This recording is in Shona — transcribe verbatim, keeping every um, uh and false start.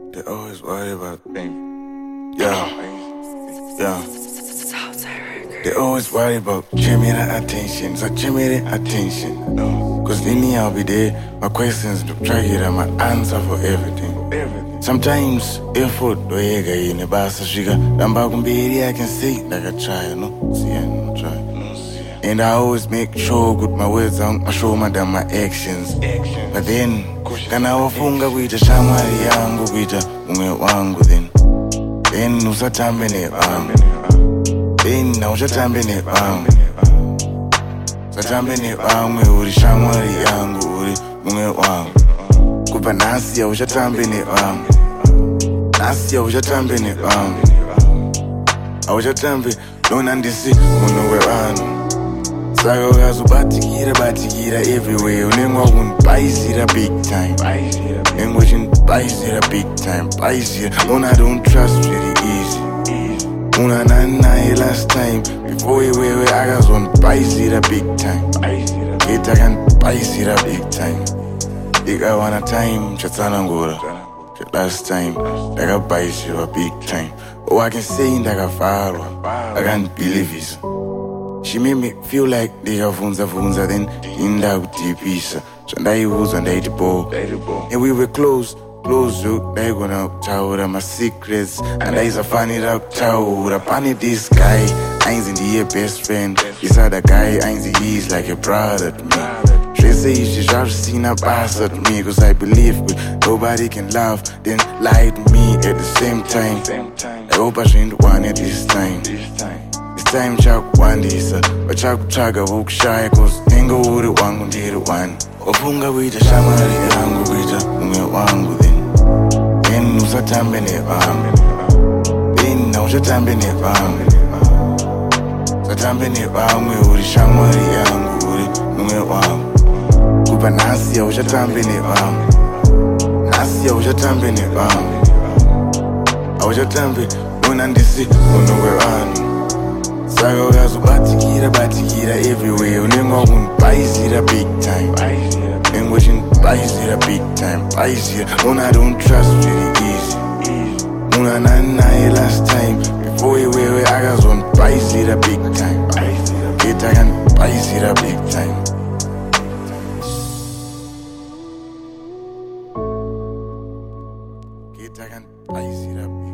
They always worry about things. Yeah, yeah. They always worry about Jimmy the attention, so Jimmy the attention. Cause Vinny, I'll be there. My questions to try to get my answer for everything. Sometimes, effort, do you get in the bus, sugar? I'm back on baby, I can see like I try, no? See, I don't try. And I always make sure good my words on my show my than my actions. But then, kana wafunga kuita shamari yangu kuita mume wangu then. Then usatambe ne wangu. Then na usatambe ne wangu. Usatambe ne wangu uri shamari yangu uri mume wangu. Kupa nasi ya usatambe ne wangu. Nasi ya usatambe ne wangu. Usatambe don't understand muno we wangu. Saka ukazi ubatikira batikira everywhere. Unengwa kunibhayizira big time. Nengwa chinibhayizira big time. Bhayizira. Una don't trust really easy. Una nani naye last time. Before we were akazonibhayizira big time. Geta kanibhayizira big time. Ikawana time chatsana ngora. Last time ndakabhayizirwa big time. Oh, I can say ndakavarwa. I can't believe it. She made me feel like ndikavunza vunza then indakudipisa. So ndaiuzwa ndaitipo. And we were close, close to ndaigona kutaura my secrets. And ndaisafanira kutaura pane this guy. Ainzi ndiye best friend. This other guy ainzi he's like a brother to me. Zvese izvi zvazvisina basa to me. Cause I believe but nobody can love then lie to me at the same time. I hope I shouldn't want it this time. Time chakuwandisa vachakutsvaga vokushaya cause nenge uri wangu ndiri wani. Wafunga kuita shamari yangu kuita mumwe wangu then. Then usatambe nevamwe. Then nauchatambe nevamwe. Usatambe nevamwe uri shamari yangu uri mumwe wangu. Kupa nasi auchatambe nevamwe. Nasi auchatambe nevamwe. Auchatambe unandisi munhu wevanhu. Saka ukazi ubatikira batikira everywhere. Unengwa kunibhayizira big time. Nengwa chinibhayizira big time. Bhayizira. Una don't trust really easy. Una nani naye last time. Before iwewe akazonibhayizira big time. Geta kanibhayizira big time. Geta kanibhayizira big time.